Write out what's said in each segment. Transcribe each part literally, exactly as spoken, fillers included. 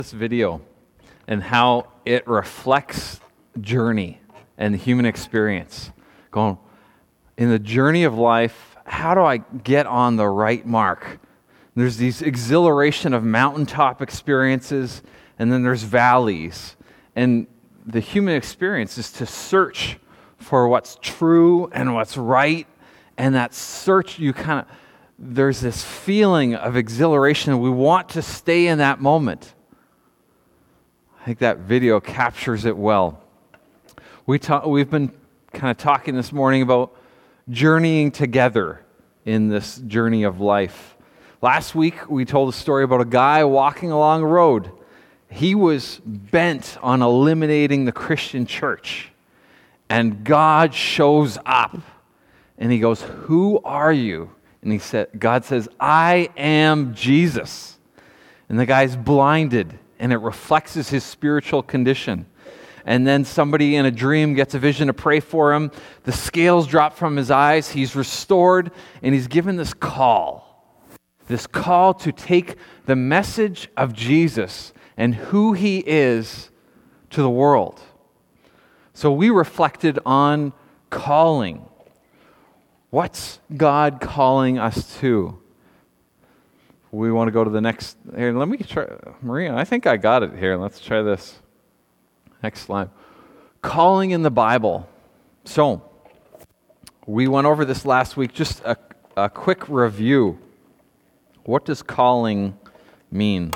This video and how it reflects journey and the human experience. Going, in the journey of life, how do I get on the right mark? There's these exhilaration of mountaintop experiences, and then there's valleys. And the human experience is to search for what's true and what's right. And that search, you kind of, there's this feeling of exhilaration. We want to stay in that moment. I think that video captures it well. We ta- we've been kind of talking this morning about journeying together in this journey of life. Last week, we told a story about a guy walking along a road. He was bent on eliminating the Christian church. And God shows up. And he goes, "Who are you?" And he said, God says, "I am Jesus." And the guy's blinded, and it reflects his spiritual condition. And then somebody in a dream gets a vision to pray for him. The scales drop from his eyes. He's restored, and he's given this call. This call to take the message of Jesus and who he is to the world. So we reflected on calling. What's God calling us to? We want to go to the next. Here, let me try. Maria, I think I got it here. Let's try this. Next slide. Calling in the Bible. So, we went over this last week. Just a, a quick review. What does calling mean?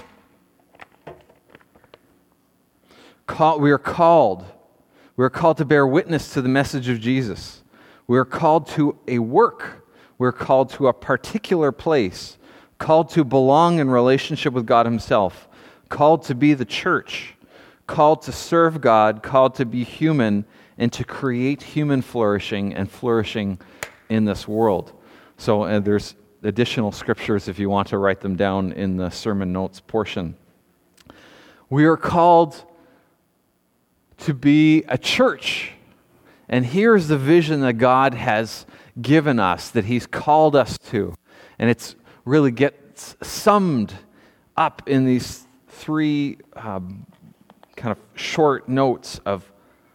Call, we are called. We are called to bear witness to the message of Jesus. We are called to a work. We're called to a particular place. Called to belong in relationship with God himself. Called to be the church. Called to serve God. Called to be human and to create human flourishing and flourishing in this world. So uh, there's additional scriptures if you want to write them down in the sermon notes portion. We are called to be a church. And here's the vision that God has given us, that he's called us to. And it's really gets summed up in these three um, kind of short notes of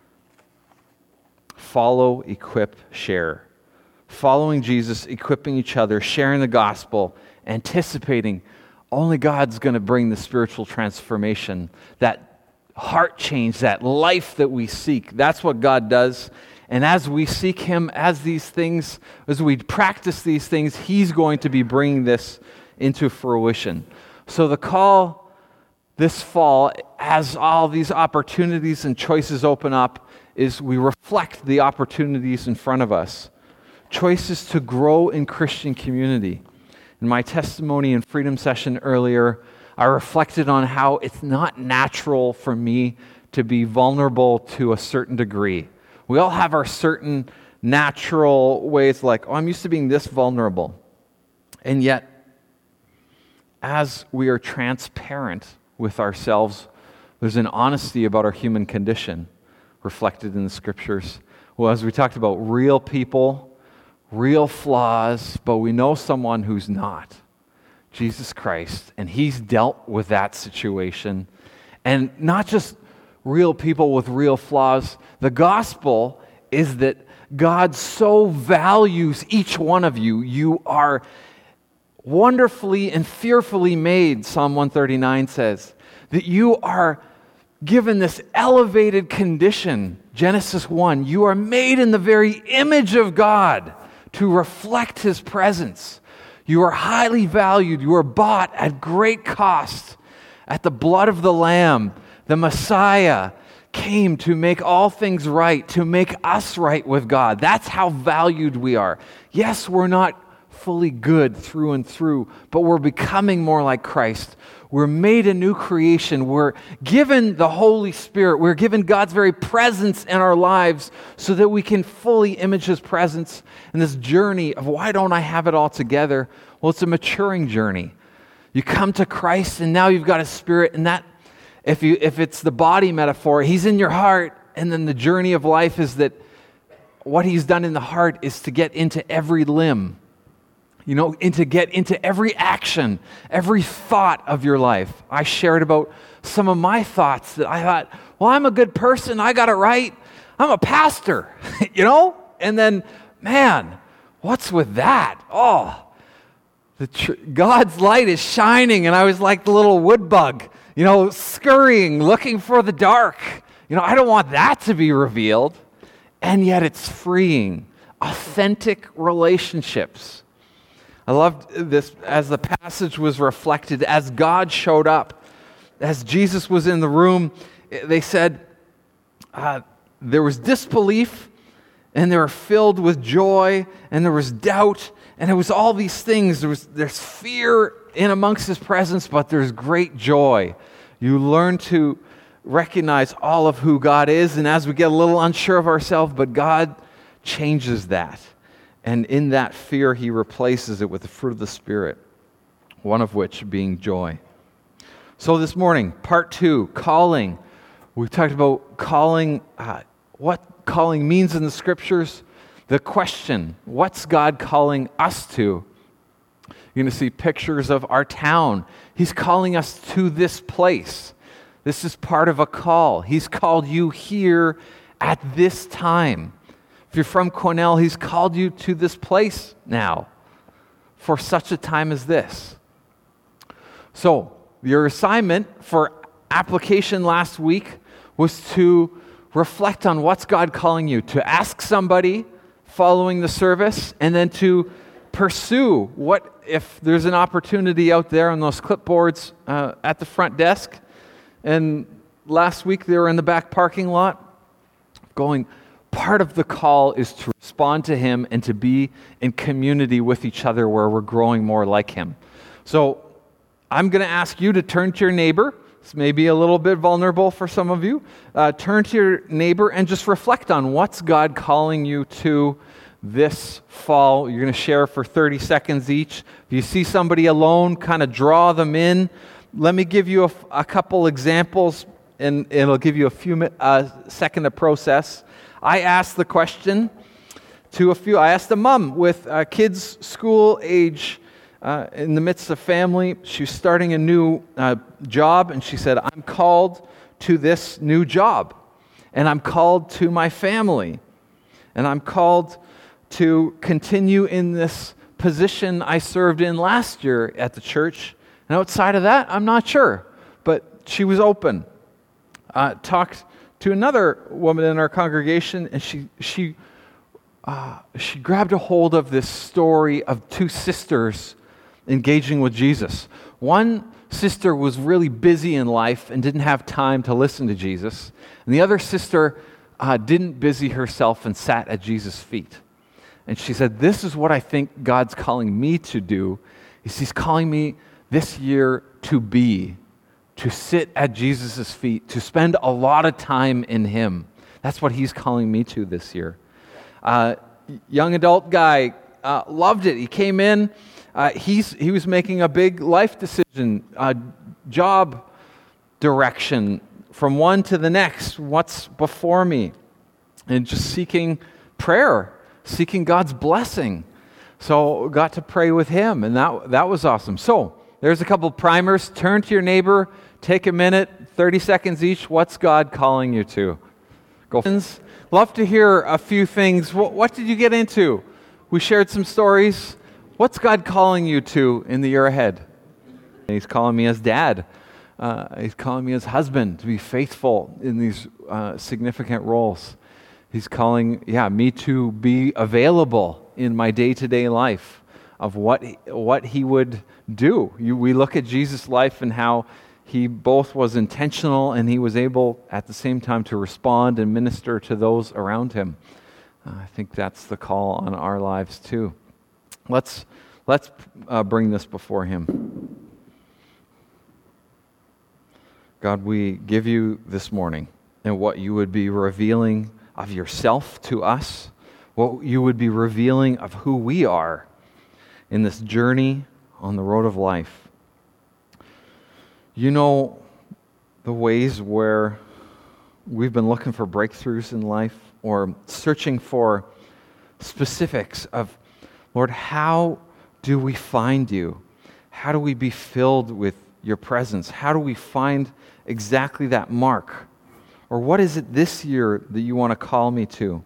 follow, equip, share. Following Jesus, equipping each other, sharing the gospel, anticipating only God's going to bring the spiritual transformation, that heart change, that life that we seek. That's what God does. And as we seek him, as these things, as we practice these things, he's going to be bringing this into fruition. So the call this fall, as all these opportunities and choices open up, is we reflect the opportunities in front of us. Choices to grow in Christian community. In my testimony and freedom session earlier, I reflected on how it's not natural for me to be vulnerable to a certain degree. We all have our certain natural ways, like, oh, I'm used to being this vulnerable. And yet, as we are transparent with ourselves, there's an honesty about our human condition reflected in the scriptures. Well, as we talked about, real people, real flaws, but we know someone who's not. Jesus Christ, and he's dealt with that situation. And not just real people with real flaws. The gospel is that God so values each one of you. You are wonderfully and fearfully made, Psalm one thirty-nine says, that you are given this elevated condition. Genesis one, you are made in the very image of God to reflect his presence. You are highly valued. You are bought at great cost. At the blood of the Lamb, the Messiah came to make all things right, to make us right with God. That's how valued we are. Yes, we're not fully good through and through, but we're becoming more like Christ. We're made a new creation. We're given the Holy Spirit. We're given God's very presence in our lives so that we can fully image his presence in this journey of why don't I have it all together? Well, it's a maturing journey. You come to Christ and now you've got a spirit, and that, if you if it's the body metaphor, he's in your heart, and then the journey of life is that what he's done in the heart is to get into every limb. you know, and to get into every action, every thought of your life. I shared about some of my thoughts that I thought, well, I'm a good person, I got it right, I'm a pastor, you know? And then, man, what's with that? Oh, the tr- God's light is shining, and I was like the little wood bug, you know, scurrying, looking for the dark. You know, I don't want that to be revealed. And yet it's freeing. Authentic relationships. I loved this as the passage was reflected, as God showed up, as Jesus was in the room. They said uh, there was disbelief, and they were filled with joy, and there was doubt, and it was all these things. There was there's fear in amongst His presence, but there's great joy. You learn to recognize all of who God is, and as we get a little unsure of ourselves, but God changes that. And in that fear, He replaces it with the fruit of the Spirit, one of which being joy. So this morning, part two, calling. We've talked about calling, uh, what calling means in the Scriptures. The question, what's God calling us to? You're going to see pictures of our town. He's calling us to this place. This is part of a call. He's called you here at this time. If you're from Cornell, He's called you to this place now for such a time as this. So, your assignment for application last week was to reflect on what's God calling you, to ask somebody following the service, and then to pursue what, if there's an opportunity out there on those clipboards uh, at the front desk. And last week they were in the back parking lot going, part of the call is to respond to Him and to be in community with each other where we're growing more like Him. So I'm going to ask you to turn to your neighbor. This may be a little bit vulnerable for some of you. Uh, turn to your neighbor and just reflect on what's God calling you to this fall. You're going to share for thirty seconds each. If you see somebody alone, kind of draw them in. Let me give you a, a couple examples, and it'll give you a few uh, second to process. I asked the question to a few. I asked a mom with uh, kids school age uh, in the midst of family. She's starting a new uh, job, and she said, I'm called to this new job, and I'm called to my family, and I'm called to continue in this position I served in last year at the church. And outside of that, I'm not sure. But she was open. Uh, talked to another woman in our congregation, and she she uh, she grabbed a hold of this story of two sisters engaging with Jesus. One sister was really busy in life and didn't have time to listen to Jesus, and the other sister uh, didn't busy herself and sat at Jesus' feet. And she said, this is what I think God's calling me to do. He's calling me this year to be, to sit at Jesus' feet, to spend a lot of time in Him. That's what He's calling me to this year. Uh, young adult guy, uh, loved it. He came in, uh, he's he was making a big life decision, uh, job direction, from one to the next, what's before me, and just seeking prayer, seeking God's blessing. So got to pray with him, and that that was awesome. So there's a couple primers. Turn to your neighbor, take a minute, thirty seconds each. What's God calling you to? Go. Love to hear a few things. What, what did you get into? We shared some stories. What's God calling you to in the year ahead? He's calling me as dad. Uh, he's calling me as husband to be faithful in these uh, significant roles. He's calling, yeah, me to be available in my day-to-day life of what what he would do. You, we look at Jesus' life and how he both was intentional and he was able at the same time to respond and minister to those around him. Uh, I think that's the call on our lives too. Let's let's uh, bring this before him. God, we give you this morning and what you would be revealing of yourself to us, what you would be revealing of who we are in this journey on the road of life. You know the ways where we've been looking for breakthroughs in life or searching for specifics of, Lord, how do we find you? How do we be filled with your presence? How do we find exactly that mark? Or what is it this year that you want to call me to?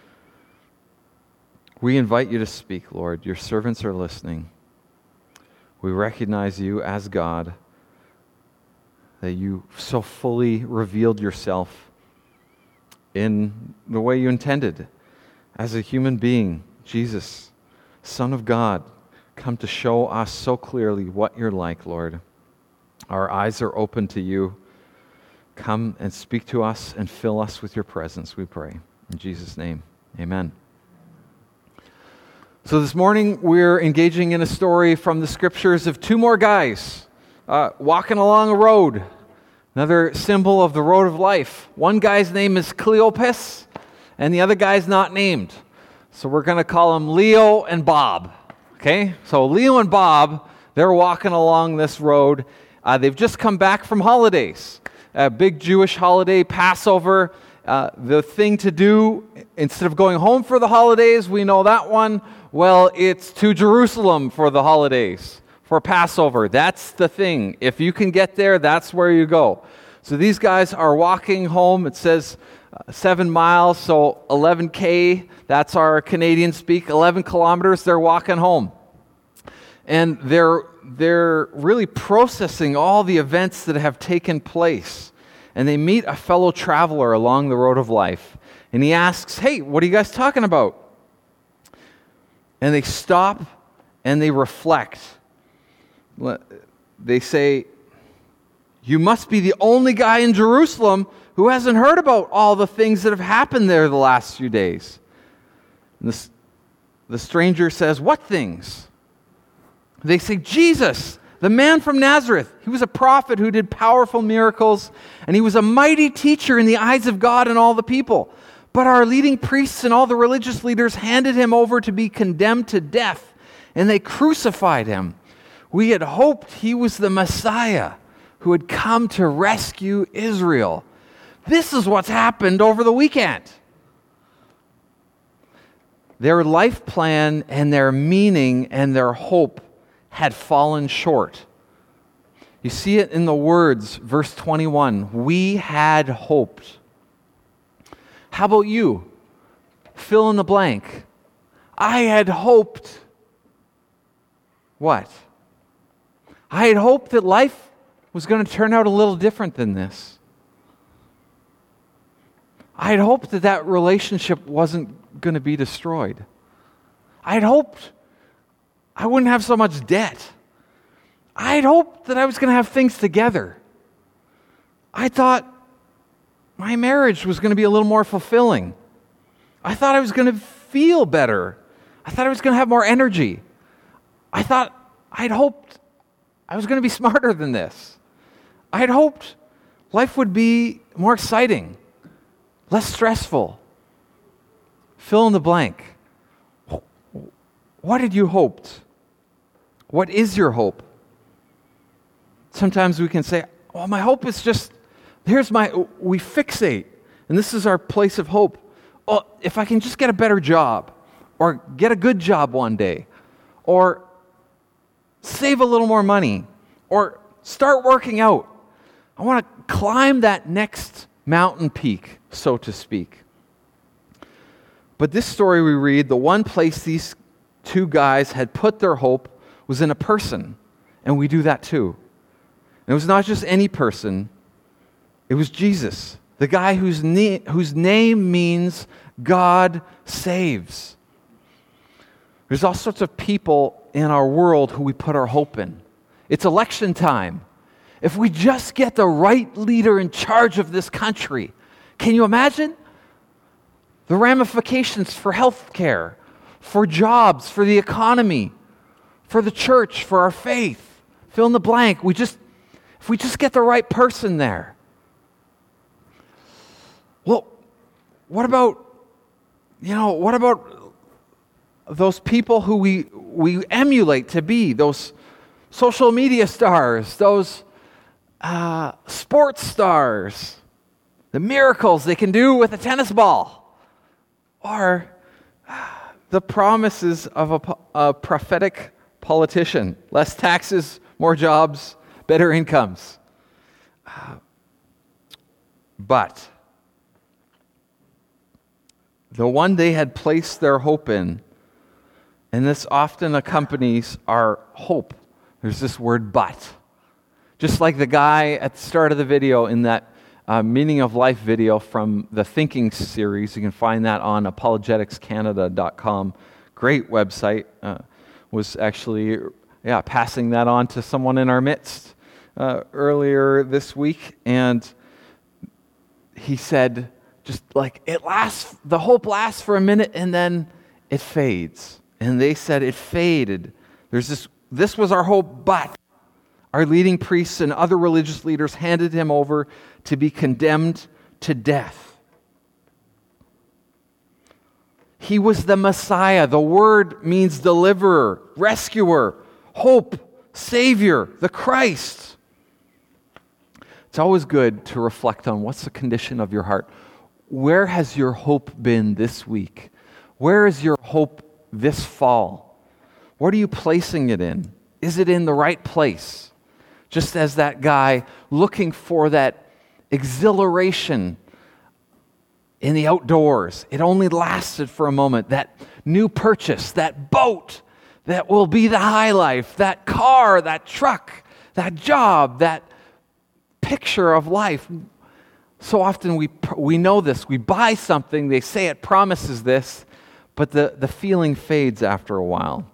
We invite you to speak, Lord. Your servants are listening. We recognize you as God, that you so fully revealed yourself in the way you intended. As a human being, Jesus, Son of God, come to show us so clearly what you're like, Lord. Our eyes are open to you. Come and speak to us and fill us with your presence, we pray. In Jesus' name, amen. So this morning, we're engaging in a story from the scriptures of two more guys uh, walking along a road. Another symbol of the road of life. One guy's name is Cleopas, and the other guy's not named. So we're going to call them Leo and Bob. Okay? So Leo and Bob, they're walking along this road. Uh, they've just come back from holidays. A big Jewish holiday, Passover. Uh, the thing to do, instead of going home for the holidays, we know that one. Well, it's to Jerusalem for the holidays, for Passover. That's the thing. If you can get there, that's where you go. So these guys are walking home. It says uh, seven miles, so eleven K. That's our Canadian speak. eleven kilometers, they're walking home. And they're they're really processing all the events that have taken place. And they meet a fellow traveler along the road of life. And he asks, hey, what are you guys talking about? And they stop and they reflect. They say, you must be the only guy in Jerusalem who hasn't heard about all the things that have happened there the last few days. And the, the stranger says, what things? They say, Jesus, the man from Nazareth. He was a prophet who did powerful miracles, and he was a mighty teacher in the eyes of God and all the people. But our leading priests and all the religious leaders handed him over to be condemned to death, and they crucified him. We had hoped he was the Messiah who had come to rescue Israel. This is what's happened over the weekend. Their life plan and their meaning and their hope had fallen short. You see it in the words, verse twenty-one. We had hoped. How about you? Fill in the blank. I had hoped. What? I had hoped that life was going to turn out a little different than this. I had hoped that that relationship wasn't going to be destroyed. I had hoped I wouldn't have so much debt. I had hoped that I was going to have things together. I thought my marriage was going to be a little more fulfilling. I thought I was going to feel better. I thought I was going to have more energy. I thought I'd hoped I was going to be smarter than this. I had hoped life would be more exciting, less stressful. Fill in the blank. What did you hope? What is your hope? Sometimes we can say, well, my hope is just, here's my, we fixate, and this is our place of hope. Oh, if I can just get a better job, or get a good job one day, or save a little more money, or start working out. I want to climb that next mountain peak, so to speak. But this story we read, the one place these two guys had put their hope was in a person, and we do that too. And it was not just any person, it was Jesus, the guy whose, ne- whose name means God saves. There's all sorts of people in our world who we put our hope in. It's election time. If we just get the right leader in charge of this country, can you imagine the ramifications for health care, for jobs, for the economy, for the church, for our faith? Fill in the blank. We just, if we just get the right person there. Well, what about, you know, what about those people who we we emulate to be, those social media stars, those uh, sports stars, the miracles they can do with a tennis ball, or the promises of a, a prophetic politician. Less taxes, more jobs, better incomes. Uh, but the one they had placed their hope in, and this often accompanies our hope. There's this word but. Just like the guy at the start of the video in that uh, Meaning of Life video from the Thinking series. You can find that on apologetics canada dot com. Great website. Uh, was actually yeah passing that on to someone in our midst uh, earlier this week. And he said, just like, it lasts, the hope lasts for a minute and then it fades. And they said it faded. There's this, this was our hope, but our leading priests and other religious leaders handed him over to be condemned to death. He was the Messiah. The word means deliverer, rescuer, hope, savior, the Christ. It's always good to reflect on what's the condition of your heart. Where has your hope been this week? Where is your hope this fall? What are you placing it in? Is it in the right place? Just as that guy looking for that exhilaration in the outdoors. It only lasted for a moment. That new purchase, that boat that will be the high life, that car, that truck, that job, that picture of life. So often we we know this. We buy something, they say it promises this, but the, the feeling fades after a while.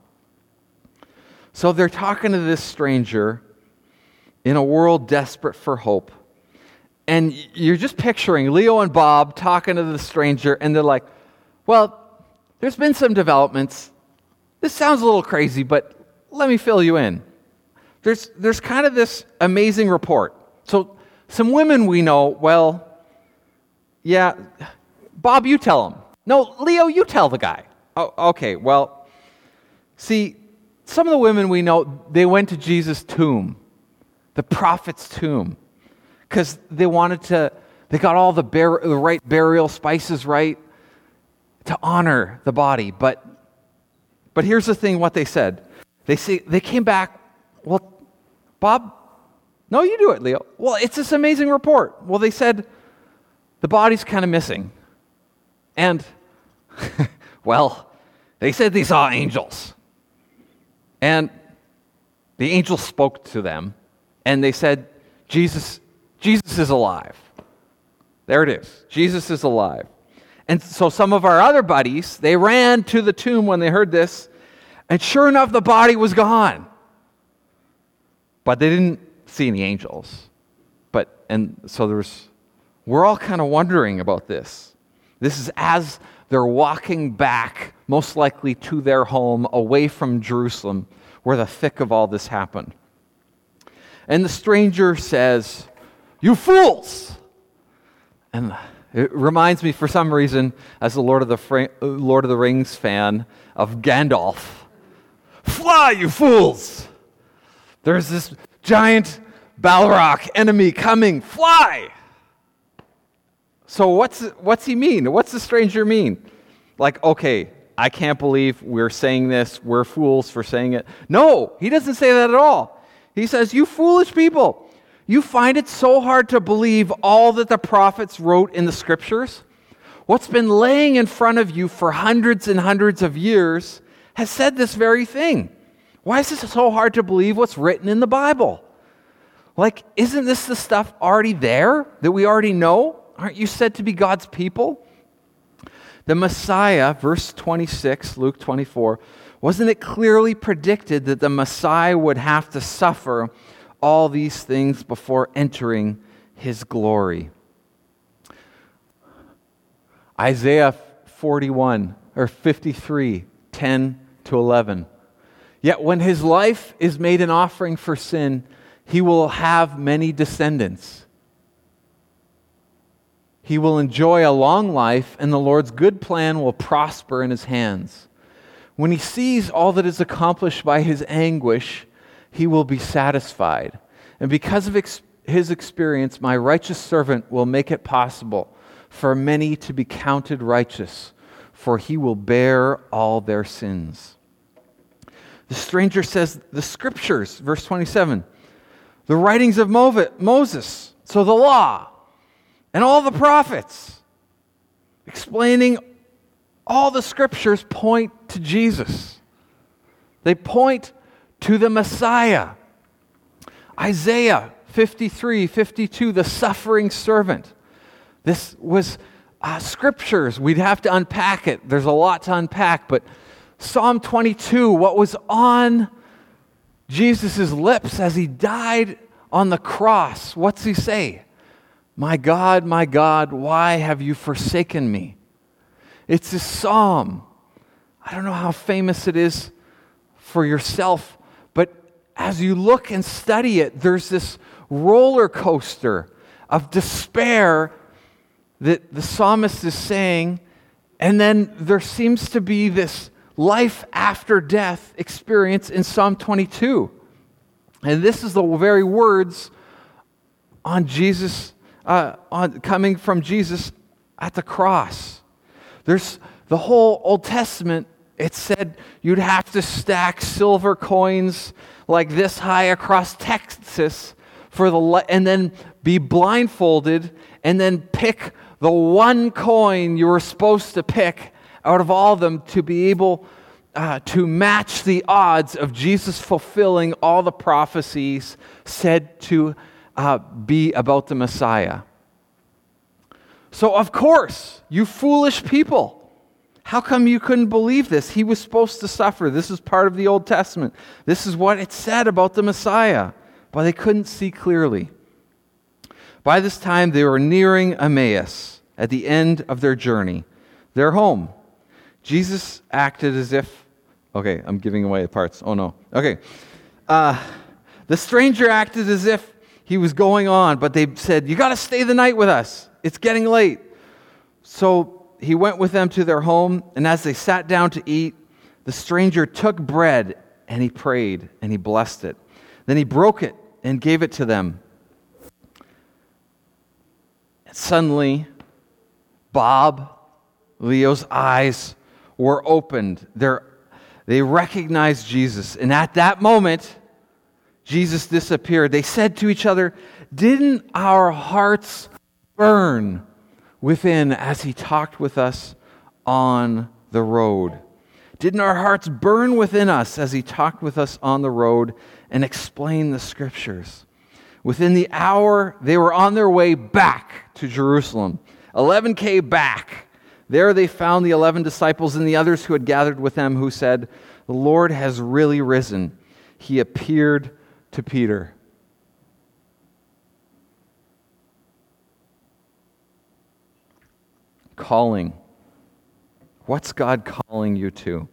So they're talking to this stranger in a world desperate for hope. And you're just picturing Leo and Bob talking to the stranger, and they're like, well, there's been some developments. This sounds a little crazy, but let me fill you in. There's, there's kind of this amazing report. So some women we know, well, yeah, Bob, you tell him. No, Leo, you tell the guy. Oh, okay, well, see, some of the women we know, they went to Jesus' tomb, the prophet's tomb, because they wanted to, they got all the, bar- the right burial spices right to honor the body. But but here's the thing, what they said. They say, they came back, well, Bob, no, you do it, Leo. Well, it's this amazing report. Well, they said the body's kind of missing. And, well, they said they saw angels. And the angels spoke to them, and they said, Jesus, Jesus is alive. There it is. Jesus is alive. And so some of our other buddies, they ran to the tomb when they heard this, and sure enough, the body was gone. But they didn't see any angels. But, and so there's, we're all kind of wondering about this. This is as they're walking back, most likely to their home, away from Jerusalem, where the thick of all this happened. And the stranger says, "You fools!" And it reminds me, for some reason, as a Lord of the Fra- Lord of the Rings fan, of Gandalf. "Fly, you fools! There's this giant Balrog enemy coming. Fly!" So what's what's he mean? What's the stranger mean? Like, okay, I can't believe we're saying this. We're fools for saying it. No, he doesn't say that at all. He says, "You foolish people, you find it so hard to believe all that the prophets wrote in the scriptures? What's been laying in front of you for hundreds and hundreds of years has said this very thing. Why is it so hard to believe what's written in the Bible? Like, isn't this the stuff already there that we already know? Aren't you said to be God's people?" The Messiah, verse twenty-six, Luke twenty-four, wasn't it clearly predicted that the Messiah would have to suffer all these things before entering his glory? Isaiah forty-one, or fifty-three, ten to eleven. "Yet when his life is made an offering for sin, he will have many descendants. He will enjoy a long life, and the Lord's good plan will prosper in his hands. When he sees all that is accomplished by his anguish, he will be satisfied. And because of ex- his experience, my righteous servant will make it possible for many to be counted righteous, for he will bear all their sins." The stranger says, the scriptures, verse twenty-seven, the writings of Moses, so the law, and all the prophets, explaining all the scriptures point to Jesus. They point to the Messiah. Isaiah fifty-three, fifty-two, the suffering servant. This was uh, scriptures. We'd have to unpack it. There's a lot to unpack, but Psalm twenty-two, what was on Jesus' lips as he died on the cross, what's he say? My God, my God, why have you forsaken me? It's a psalm. I don't know how famous it is for yourself, but as you look and study it, there's this roller coaster of despair that the psalmist is saying, and then there seems to be this life after death experience in Psalm twenty-two. And this is the very words on Jesus, uh, on coming from Jesus at the cross. There's the whole Old Testament. It said you'd have to stack silver coins like this high across Texas for the and then be blindfolded and then pick the one coin you were supposed to pick out of all of them to be able uh, to match the odds of Jesus fulfilling all the prophecies said to uh, be about the Messiah. So, of course, you foolish people, how come you couldn't believe this? He was supposed to suffer. This is part of the Old Testament. This is what it said about the Messiah, but they couldn't see clearly. By this time, they were nearing Emmaus at the end of their journey, their home. Jesus acted as if, okay, I'm giving away parts. Oh no. Okay. Uh, the stranger acted as if he was going on, but they said, you got to stay the night with us. It's getting late. So he went with them to their home, and as they sat down to eat, the stranger took bread and he prayed and he blessed it. Then he broke it and gave it to them. And suddenly, Bob, Leo's eyes were opened. They're, they recognized Jesus. And at that moment, Jesus disappeared. They said to each other, didn't our hearts burn within as he talked with us on the road? Didn't our hearts burn within us as he talked with us on the road and explained the scriptures? Within the hour, they were on their way back to Jerusalem. eleven K back. There they found the eleven disciples and the others who had gathered with them, who said, the Lord has really risen. He appeared to Peter. Calling. What's God calling you to?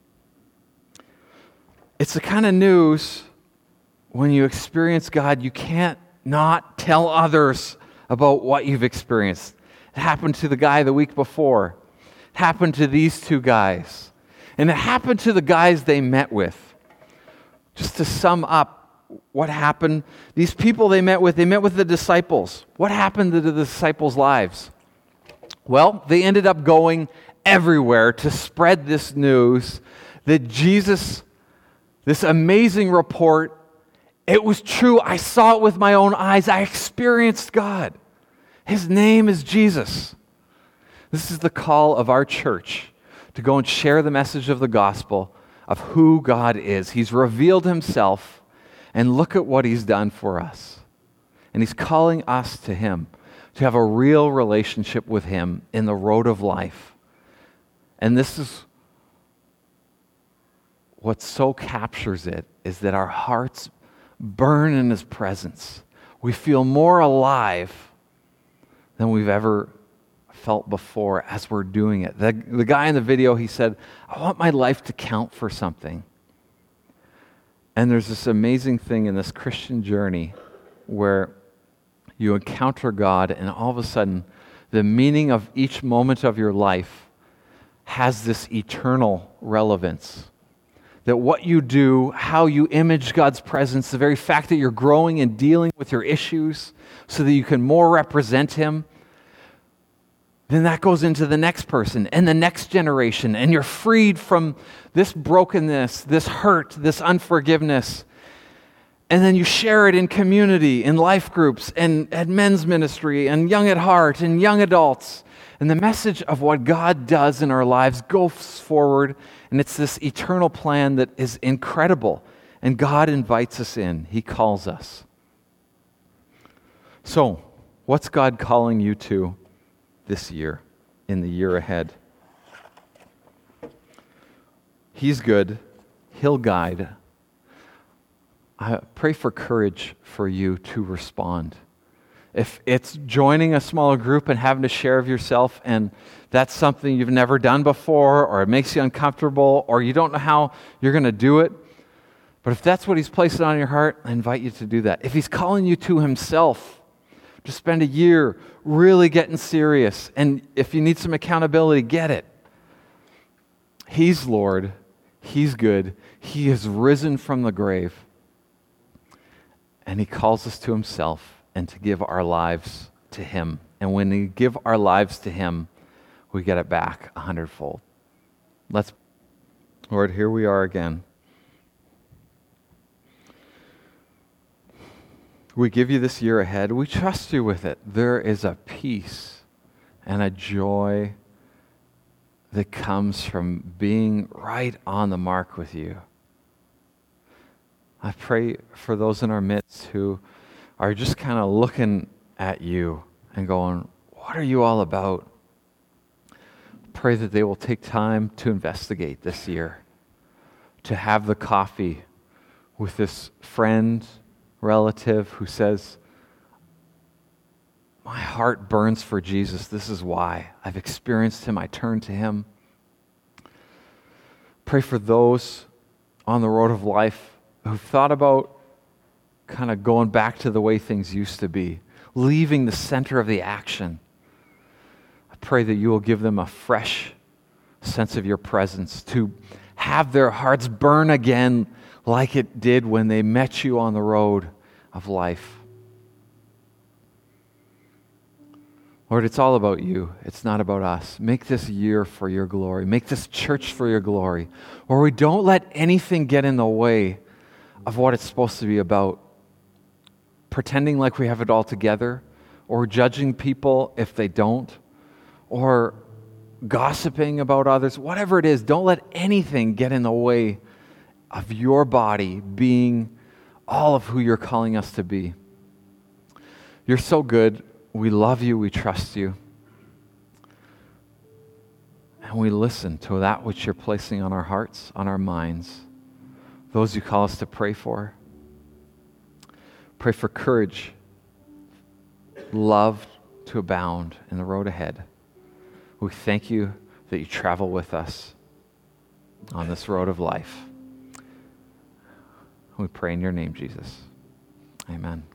It's the kind of news when you experience God, you can't not tell others about what you've experienced. It happened to the guy the week before. It happened to these two guys. And it happened to the guys they met with. Just to sum up what happened, these people they met with, they met with the disciples. What happened to the disciples' lives? Well, they ended up going everywhere to spread this news that Jesus, this amazing report, it was true. I saw it with my own eyes. I experienced God. His name is Jesus. This is the call of our church, to go and share the message of the gospel of who God is. He's revealed himself, and look at what he's done for us. And he's calling us to him, to have a real relationship with him in the road of life. And this is what so captures it, is that our hearts burn in his presence. We feel more alive than we've ever felt before as we're doing it. The, the guy in the video, he said, I want my life to count for something. And there's this amazing thing in this Christian journey where you encounter God, and all of a sudden, the meaning of each moment of your life has this eternal relevance. That what you do, how you image God's presence, the very fact that you're growing and dealing with your issues so that you can more represent him, then that goes into the next person and the next generation, and you're freed from this brokenness, this hurt, this unforgiveness. And then you share it in community, in life groups, and at men's ministry, and young at heart, and young adults. And the message of what God does in our lives goes forward, and it's this eternal plan that is incredible. And God invites us in. He calls us. So, what's God calling you to this year, in the year ahead? He's good. He'll guide. I pray for courage for you to respond. If it's joining a smaller group and having to share of yourself, and that's something you've never done before, or it makes you uncomfortable, or you don't know how you're going to do it, but if that's what He's placed on your heart, I invite you to do that. If He's calling you to Himself, to spend a year really getting serious, and if you need some accountability, get it. He's Lord. He's good. He has risen from the grave. And He calls us to Himself and to give our lives to Him. And when we give our lives to Him, we get it back a hundredfold. Let's, Lord, here we are again. We give you this year ahead. We trust you with it. There is a peace and a joy that comes from being right on the mark with you. I pray for those in our midst who are just kind of looking at you and going, what are you all about? Pray that they will take time to investigate this year, to have the coffee with this friend, relative who says, my heart burns for Jesus. This is why. I've experienced Him. I turn to Him. Pray for those on the road of life who've thought about kind of going back to the way things used to be, leaving the center of the action. I pray that you will give them a fresh sense of your presence, to have their hearts burn again like it did when they met you on the road of life. Lord, it's all about you. It's not about us. Make this year for your glory. Make this church for your glory, where we don't let anything get in the way of what it's supposed to be about. Pretending like we have it all together, or judging people if they don't, or gossiping about others. Whatever it is, don't let anything get in the way of your body being all of who you're calling us to be. You're so good. We love you. We trust you. And we listen to that which you're placing on our hearts, on our minds. Those you call us to pray for. Pray for courage, love to abound in the road ahead. We thank you that you travel with us on this road of life. We pray in your name, Jesus. Amen.